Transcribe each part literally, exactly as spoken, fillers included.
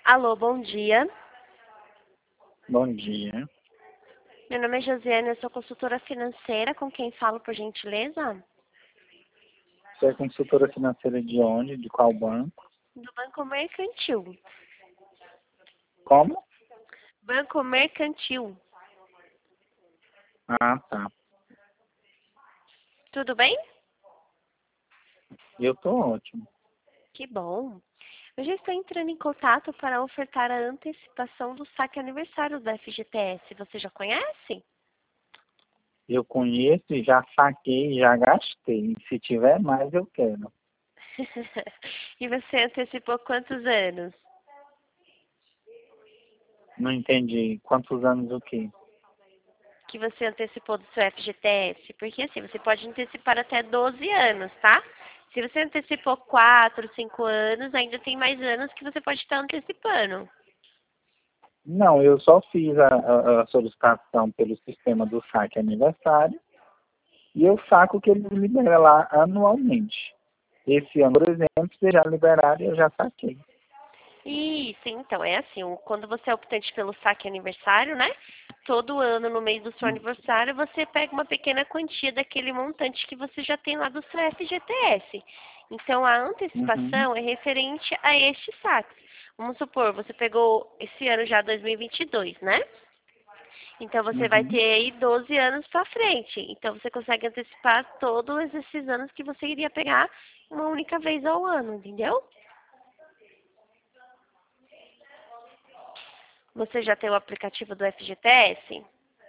Alô, bom dia. Bom dia. Meu nome é Josiane, eu sou consultora financeira. Com quem falo, por gentileza? Você é consultora financeira de onde? De qual banco? Do Banco Mercantil. Como? Banco Mercantil. Ah, tá. Tudo bem? Eu tô ótimo. Que bom. Eu já estou entrando em contato para ofertar a antecipação do saque aniversário do F G T S. Você já conhece? Eu conheço e já saquei, já gastei. Se tiver mais, eu quero. E você antecipou quantos anos? Não entendi. Quantos anos o quê? Que você antecipou do seu F G T S? Porque assim, você pode antecipar até doze anos, tá? Se você antecipou quatro, cinco anos, ainda tem mais anos que você pode estar antecipando. Não, eu só fiz a, a- a solicitação pelo sistema do saque aniversário e eu saco que eles liberam lá anualmente. Esse ano, por exemplo, vocês já liberaram e eu já saquei. Isso, então, é assim, o- quando você é optante pelo saque aniversário, né? Todo ano, no mês do seu aniversário, você pega uma pequena quantia daquele montante que você já tem lá do seu F G T S. Então, a Uhum, antecipação é referente a este saque. Vamos supor, você pegou esse ano já dois mil e vinte e dois, né? Então, você vai uhum. ter aí doze anos para frente. Então, você consegue antecipar todos esses anos que você iria pegar uma única vez ao ano, entendeu? Você já tem o aplicativo do F G T S?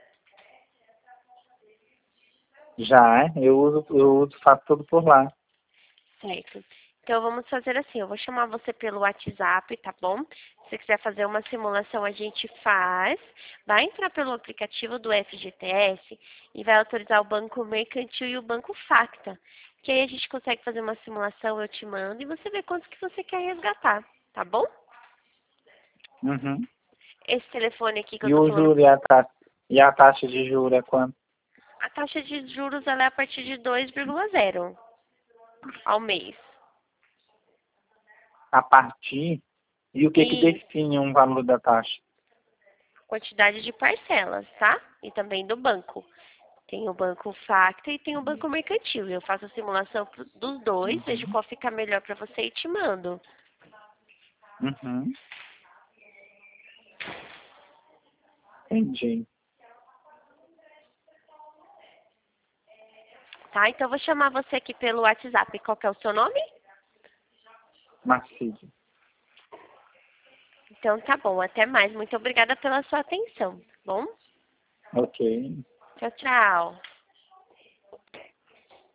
Já, eu uso, eu uso, faço tudo por lá. Certo. Então vamos fazer assim, eu vou chamar você pelo WhatsApp, tá bom? Se você quiser fazer uma simulação, a gente faz. Vai entrar pelo aplicativo do F G T S e vai autorizar o Banco Mercantil e o Banco Facta. Que aí a gente consegue fazer uma simulação, eu te mando e você vê quanto que você quer resgatar, tá bom? Uhum. Esse telefone aqui que eu E tô o falando, juro e a taxa, e a taxa de juros é quanto? a taxa de juros ela é a partir de dois vírgula zero ao mês. A partir? E o que que E define um valor da taxa? quantidade de parcelas, tá? E também do banco. Tem o banco Facta e tem o banco Mercantil. Eu faço a simulação pro- dos dois, vejo Uhum. qual fica melhor para você e te mando. Uhum. Entendi. Tá? Então eu vou chamar você aqui pelo WhatsApp. Qual que é o seu nome? Macio. Então tá bom, até mais. Muito obrigada pela sua atenção, tá bom? Ok. Tchau, tchau.